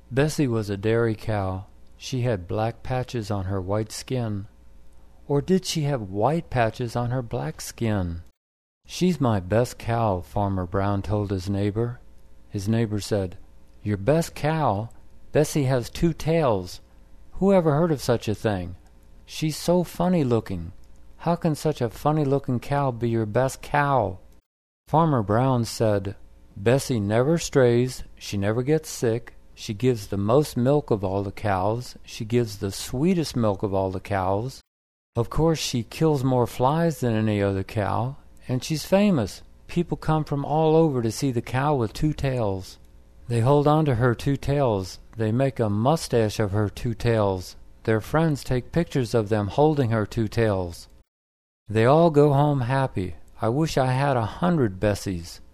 Bessie was a dairy cow. She had black patches on her white skin. Or did she have white patches on her black skin? "She's my best cow," Farmer Brown told his neighbor. His neighbor said, "Your best cow? Bessie has 2 tails. Who ever heard of such a thing? She's so funny looking. How can such a funny looking cow be your best cow?" Farmer Brown said, "Bessie never strays, she never gets sick, she gives the most milk of all the cows, she gives the sweetest milk of all the cows. Of course she kills more flies than any other cow, and she's famous. People come from all over to see the cow with 2 tails. They hold on to her 2 tails. They make a mustache of her 2 tails. Their friends take pictures of them holding her 2 tails. They all go home happy. I wish I had 100 Bessies."